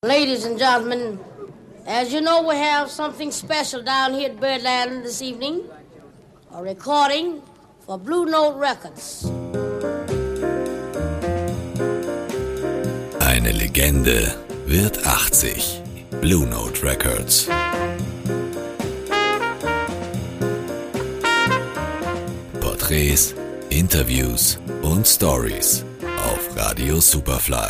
Ladies and gentlemen, as you know, we have something special down here at Birdland this evening. A recording for Blue Note Records. Eine Legende wird 80. Blue Note Records. Porträts, Interviews und Stories auf Radio Superfly.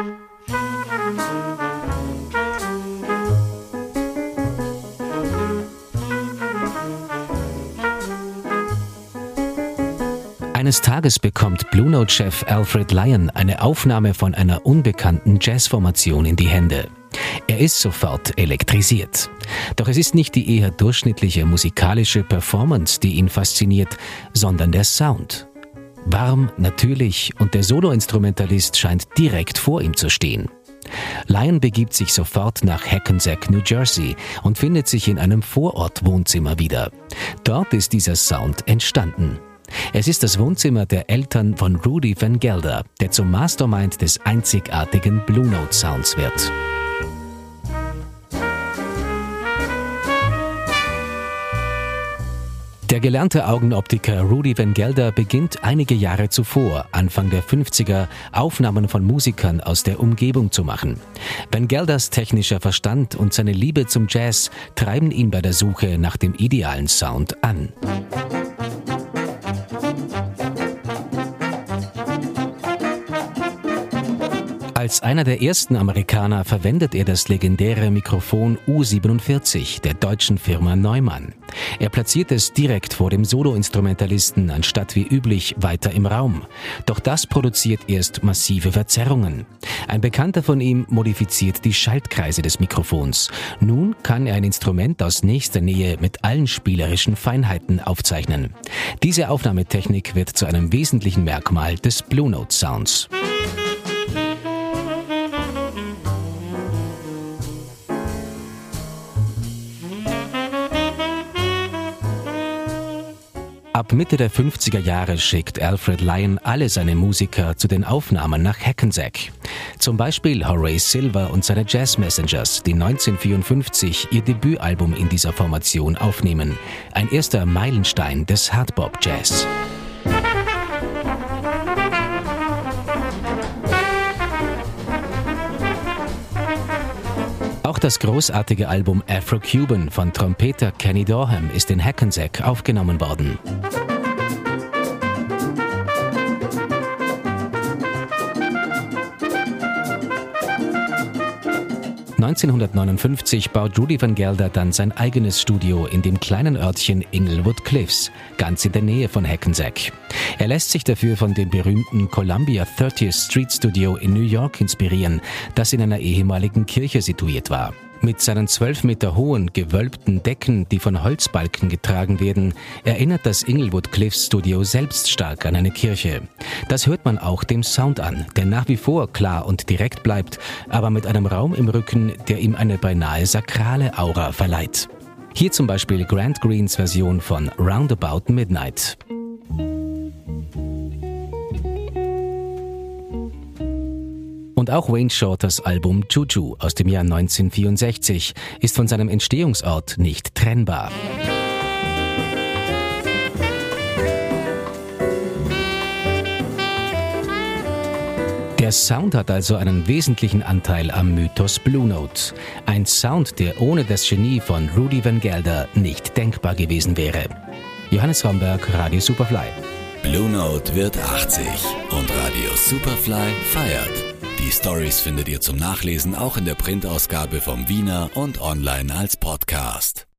Eines Tages bekommt Blue Note-Chef Alfred Lion eine Aufnahme von einer unbekannten Jazzformation in die Hände. Er ist sofort elektrisiert. Doch es ist nicht die eher durchschnittliche musikalische Performance, die ihn fasziniert, sondern der Sound. Warm, natürlich und der Soloinstrumentalist scheint direkt vor ihm zu stehen. Lion begibt sich sofort nach Hackensack, New Jersey und findet sich in einem Vorortwohnzimmer wieder. Dort ist dieser Sound entstanden. Es ist das Wohnzimmer der Eltern von Rudy Van Gelder, der zum Mastermind des einzigartigen Blue Note Sounds wird. Der gelernte Augenoptiker Rudy Van Gelder beginnt einige Jahre zuvor, Anfang der 50er, Aufnahmen von Musikern aus der Umgebung zu machen. Van Gelders technischer Verstand und seine Liebe zum Jazz treiben ihn bei der Suche nach dem idealen Sound an. Als einer der ersten Amerikaner verwendet er das legendäre Mikrofon U47 der deutschen Firma Neumann. Er platziert es direkt vor dem Soloinstrumentalisten, anstatt wie üblich weiter im Raum. Doch das produziert erst massive Verzerrungen. Ein Bekannter von ihm modifiziert die Schaltkreise des Mikrofons. Nun kann er ein Instrument aus nächster Nähe mit allen spielerischen Feinheiten aufzeichnen. Diese Aufnahmetechnik wird zu einem wesentlichen Merkmal des Blue Note Sounds. Ab Mitte der 50er Jahre schickt Alfred Lion alle seine Musiker zu den Aufnahmen nach Hackensack. Zum Beispiel Horace Silver und seine Jazz Messengers, die 1954 ihr Debütalbum in dieser Formation aufnehmen. Ein erster Meilenstein des Hardbop Jazz. Auch das großartige Album Afro-Cuban von Trompeter Kenny Dorham ist in Hackensack aufgenommen worden. (1959) baut Rudy Van Gelder dann sein eigenes Studio in dem kleinen Örtchen Inglewood Cliffs, ganz in der Nähe von Hackensack. Er lässt sich dafür von dem berühmten Columbia 30th Street Studio in New York inspirieren, das in einer ehemaligen Kirche situiert war. Mit seinen 12 Meter hohen, gewölbten Decken, die von Holzbalken getragen werden, erinnert das Inglewood Cliffs Studio selbst stark an eine Kirche. Das hört man auch dem Sound an, der nach wie vor klar und direkt bleibt, aber mit einem Raum im Rücken, der ihm eine beinahe sakrale Aura verleiht. Hier zum Beispiel Grant Greens Version von Roundabout Midnight. Und auch Wayne Shorters Album Juju aus dem Jahr 1964 ist von seinem Entstehungsort nicht trennbar. Der Sound hat also einen wesentlichen Anteil am Mythos Blue Note. Ein Sound, der ohne das Genie von Rudy Van Gelder nicht denkbar gewesen wäre. Johannes Romberg, Radio Superfly. Blue Note wird 80 und Radio Superfly feiert. Die Stories findet ihr zum Nachlesen auch in der Printausgabe vom Wiener und online als Podcast.